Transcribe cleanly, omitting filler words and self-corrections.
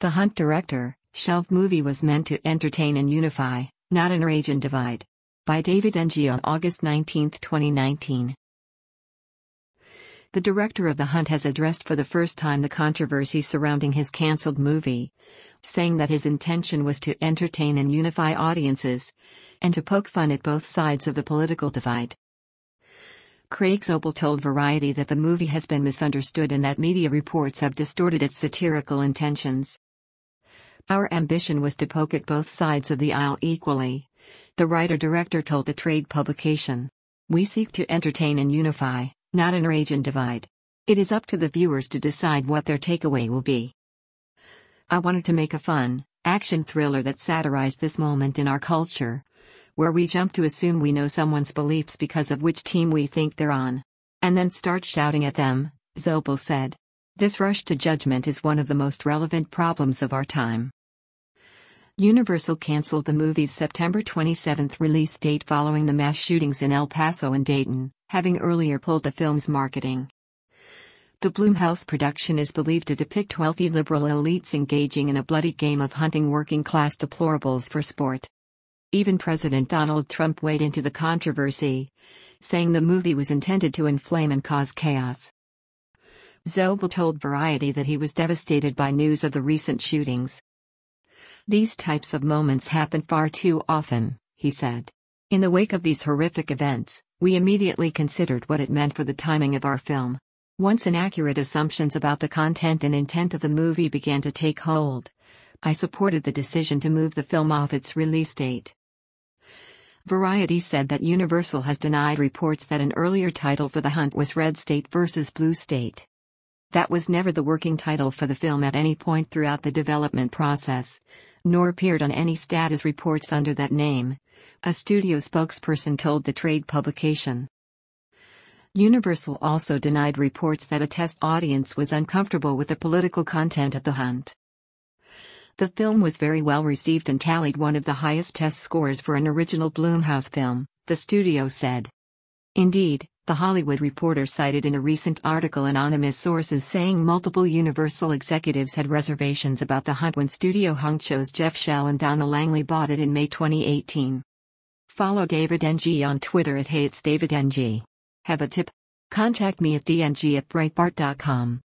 The Hunt director, shelved movie was meant to entertain and unify, not enrage and divide. By David Ng on August 19, 2019. The director of The Hunt has addressed for the first time the controversy surrounding his cancelled movie, saying that his intention was to entertain and unify audiences, and to poke fun at both sides of the political divide. Craig Zobel told Variety that the movie has been misunderstood and that media reports have distorted its satirical intentions. Our ambition was to poke at both sides of the aisle equally, the writer-director told the trade publication. We seek to entertain and unify, not enrage and divide. It is up to the viewers to decide what their takeaway will be. I wanted to make a fun, action thriller that satirized this moment in our culture, where we jump to assume we know someone's beliefs because of which team we think they're on, and then start shouting at them, Zobel said. This rush to judgment is one of the most relevant problems of our time. Universal canceled the movie's September 27 release date following the mass shootings in El Paso and Dayton, having earlier pulled the film's marketing. The Blumhouse production is believed to depict wealthy liberal elites engaging in a bloody game of hunting working-class deplorables for sport. Even President Donald Trump weighed into the controversy, saying the movie was intended to inflame and cause chaos. Zobel told Variety that he was devastated by news of the recent shootings. These types of moments happen far too often, he said. In the wake of these horrific events, we immediately considered what it meant for the timing of our film. Once inaccurate assumptions about the content and intent of the movie began to take hold, I supported the decision to move the film off its release date. Variety said that Universal has denied reports that an earlier title for The Hunt was Red State vs. Blue State. That was never the working title for the film at any point throughout the development process, nor appeared on any status reports under that name, a studio spokesperson told the trade publication. Universal also denied reports that a test audience was uncomfortable with the political content of The Hunt. The film was very well received and tallied one of the highest test scores for an original Blumhouse film, the studio said. Indeed, The Hollywood Reporter cited in a recent article anonymous sources saying multiple Universal executives had reservations about The Hunt when Studio Hungcho's Jeff Shell and Donna Langley bought it in May 2018. Follow David Ng on Twitter at @HeyIt'sDavidNG. Have a tip? Contact me at dng@breitbart.com.